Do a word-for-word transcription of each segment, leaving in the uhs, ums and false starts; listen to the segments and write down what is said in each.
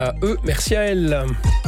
À eux, merci à elle.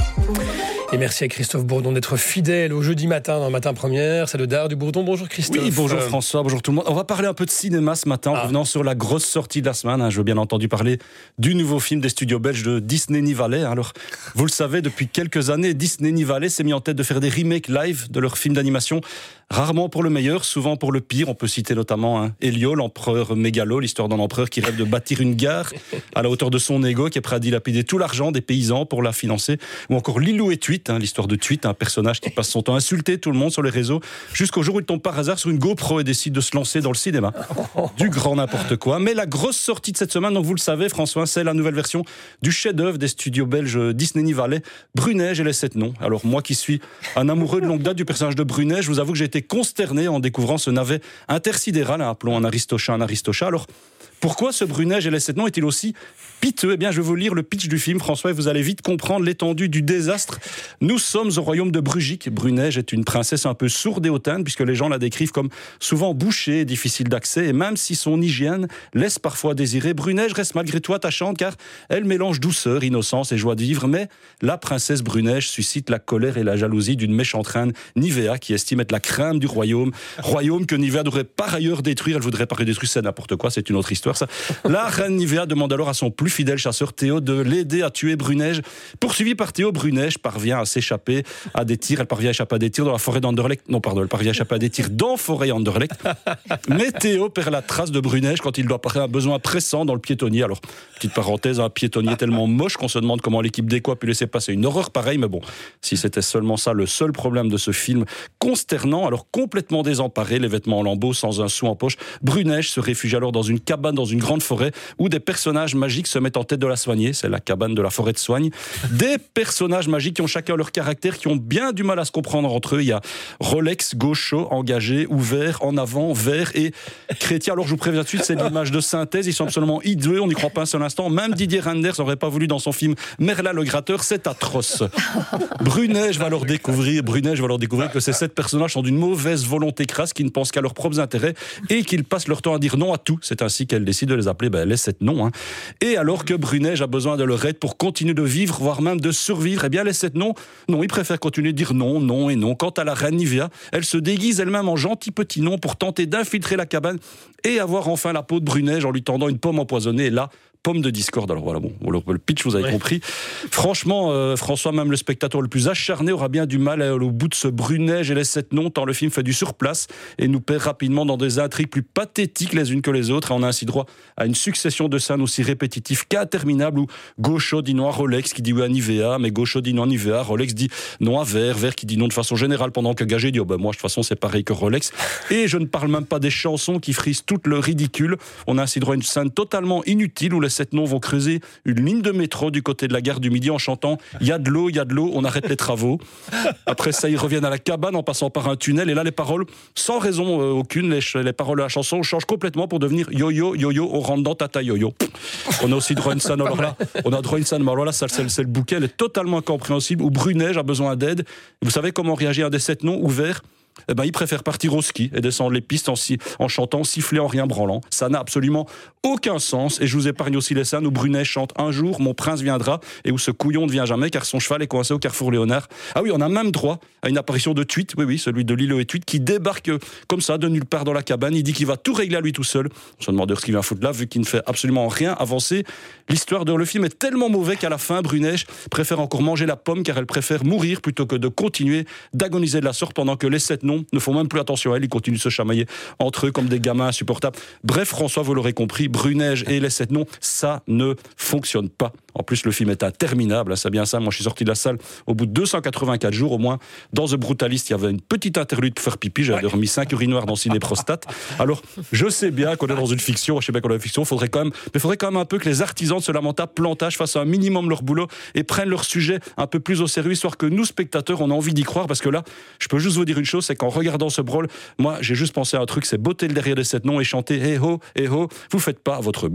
Et merci à Christophe Bourdon d'être fidèle au jeudi matin dans Matin Première. C'est le Dard du Bourdon. Bonjour Christophe. Oui, bonjour François, bonjour tout le monde. On va parler un peu de cinéma ce matin, en ah. revenant sur la grosse sortie de la semaine. Je veux bien entendu parler du nouveau film des studios belges de Disney Valley. Alors, vous le savez, depuis quelques années, Disney Valley s'est mis en tête de faire des remakes live de leurs films d'animation. Rarement pour le meilleur, souvent pour le pire. On peut citer notamment hein, Elio, l'empereur mégalo, l'histoire d'un empereur qui rêve de bâtir une gare à la hauteur de son ego, qui est prêt à dilapider tout l'argent des paysans pour la financer. Ou encore Lilou et Tweet, hein, l'histoire de Tweet, un personnage qui passe son temps à insulter tout le monde sur les réseaux, jusqu'au jour où il tombe par hasard sur une GoPro et décide de se lancer dans le cinéma. Du grand n'importe quoi. Mais la grosse sortie de cette semaine, donc vous le savez François, c'est la nouvelle version du chef-d'œuvre des studios belges Disney Valley, Bruneige et les sept noms. Alors moi qui suis un amoureux de longue date du personnage de Bruneige, je vous avoue que j'ai été consterné en découvrant ce navet intersidéral, hein, appelons un aristocha un aristocha. Alors pourquoi ce Bruneige et les sept noms est-il aussi piteux ? Eh bien, je vais vous lire le pitch du film, François, et vous allez vite comprendre l'étendue du désastre. Nous sommes au royaume de Brugique. Bruneige est une princesse un peu sourde et hautaine, puisque les gens la décrivent comme souvent bouchée et difficile d'accès. Et même si son hygiène laisse parfois désirer, Bruneige reste malgré tout attachante, car elle mélange douceur, innocence et joie de vivre. Mais la princesse Bruneige suscite la colère et la jalousie d'une méchante reine, Nivea, qui estime être la crème du royaume. Royaume que Nivea devrait par ailleurs détruire. Elle voudrait pas détruire, c'est n'importe quoi, c'est une autre histoire. Ça. La reine Nivea demande alors à son plus fidèle chasseur Théo de l'aider à tuer Bruneige. Poursuivi par Théo, Bruneige parvient à s'échapper à des tirs. Elle parvient à échapper à des tirs dans la forêt d'Anderlecht. Non, pardon, elle parvient à échapper à des tirs dans forêt Anderlecht. Mais Théo perd la trace de Bruneige quand il doit parler un besoin pressant dans le piétonnier. Alors, petite parenthèse, un piétonnier tellement moche qu'on se demande comment l'équipe d'éco a pu laisser passer une horreur pareille. Mais bon, si c'était seulement ça le seul problème de ce film consternant, alors complètement désemparé, les vêtements en lambeaux, sans un sou en poche, Bruneige se réfugie alors dans une cabane dans une grande forêt où des personnages magiques se mettent en tête de la soigner. C'est la cabane de la forêt de soigne. Des personnages magiques qui ont chacun leur caractère, qui ont bien du mal à se comprendre entre eux. Il y a Rolex, gaucho, engagé, ouvert, en avant, vert et chrétien. Alors je vous préviens tout de suite, c'est l'image de synthèse. Ils sont absolument hideux, on n'y croit pas un seul instant. Même Didier Reynders n'aurait pas voulu dans son film Merlin le Gratteur. C'est atroce. Bruneige va leur découvrir, Bruneige va leur découvrir que ces sept personnages sont d'une mauvaise volonté crasse, qui ne pensent qu'à leurs propres intérêts et qu'ils passent leur temps à dire non à tout. C'est ainsi qu'elle décide de les appeler ben, les sept noms. Hein. Et alors que Bruneige a besoin de leur aide pour continuer de vivre, voire même de survivre, eh bien les sept noms, non, ils préfèrent continuer de dire non, non et non. Quant à la reine Nivea, elle se déguise elle-même en gentil petit nom pour tenter d'infiltrer la cabane et avoir enfin la peau de Bruneige en lui tendant une pomme empoisonnée. Et là, pomme de discorde. Alors voilà, bon, le pitch, vous avez ouais. compris. Franchement, euh, François, même le spectateur le plus acharné aura bien du mal à aller au bout de ce Bruneige et les sept noms, tant le film fait du surplace et nous perd rapidement dans des intrigues plus pathétiques les unes que les autres. Et on a ainsi droit à une succession de scènes aussi répétitives qu'interminables où Gaucho dit non à Rolex qui dit oui à Nivea, mais Gaucho dit non à Nivea, Rolex dit non à Vert, Vert qui dit non de façon générale pendant que Gagé dit oh ben moi de toute façon c'est pareil que Rolex. Et je ne parle même pas des chansons qui frisent tout le ridicule. On a ainsi droit à une scène totalement inutile où les sept noms vont creuser une ligne de métro du côté de la gare du Midi en chantant « Il y a de l'eau, il y a de l'eau, on arrête les travaux ». Après ça, ils reviennent à la cabane en passant par un tunnel et là, les paroles, sans raison euh, aucune, les, les paroles de la chanson changent complètement pour devenir « Yo-yo, yo-yo, on rentre dans tata yo-yo ». On a aussi droit à une scène, alors là, on a droit à une scène, mais alors là, ça, c'est, c'est le bouquet, elle est totalement incompréhensible, où Bruneige a besoin d'aide. Vous savez comment réagit un des sept noms ouverts ? Eh ben, il préfère partir au ski et descendre les pistes en, si, en chantant, siffler en rien branlant. Ça n'a absolument aucun sens. Et je vous épargne aussi les scènes où Bruneige chante « Un jour, mon prince viendra » et où ce couillon ne vient jamais car son cheval est coincé au carrefour Léonard. Ah oui, on a même droit à une apparition de Tweet, oui, oui, celui de Lilo et Tweet, qui débarque comme ça de nulle part dans la cabane. Il dit qu'il va tout régler à lui tout seul. On se demande ce qu'il vient foutre là, vu qu'il ne fait absolument rien avancer. L'histoire de le film est tellement mauvais qu'à la fin, Bruneige préfère encore manger la pomme car elle préfère mourir plutôt que de continuer d'agoniser de la sorte pendant que les sept noms ne font même plus attention à elle, ils continuent de se chamailler entre eux comme des gamins insupportables. Bref, François, vous l'aurez compris, Bruneige et les sept noms, ça ne fonctionne pas. En plus, le film est interminable, c'est bien ça. Moi, je suis sorti de la salle au bout de deux cent quatre-vingt-quatre jours, au moins. Dans The Brutalist, il y avait une petite interlude pour faire pipi. J'avais dormi cinq urinoirs dans Ciné Prostate. Alors, je sais bien qu'on est dans une fiction, je sais bien qu'on est dans une fiction, faudrait quand même, mais il faudrait quand même un peu que les artisans de ce lamentable plantage fassent un minimum leur boulot et prennent leur sujet un peu plus au sérieux, histoire que nous, spectateurs, on a envie d'y croire, parce que là, je peux juste vous dire une chose, c'est qu'en regardant ce brawl, moi, j'ai juste pensé à un truc, c'est botter le derrière des sept noms et chanter « Eh ho, eh ho », vous faites pas votre boulot.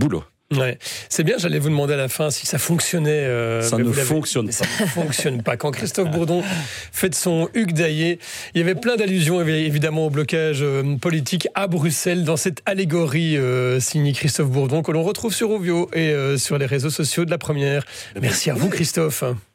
Ouais. C'est bien, j'allais vous demander à la fin si ça fonctionnait. Euh, ça ne fonctionne pas. Ça ne fonctionne pas. Quand Christophe Bourdon fait de son Hugues Daillé, il y avait plein d'allusions évidemment au blocage euh, politique à Bruxelles dans cette allégorie euh, signée Christophe Bourdon que l'on retrouve sur Ovio et euh, sur les réseaux sociaux de La Première. Merci à vous Christophe.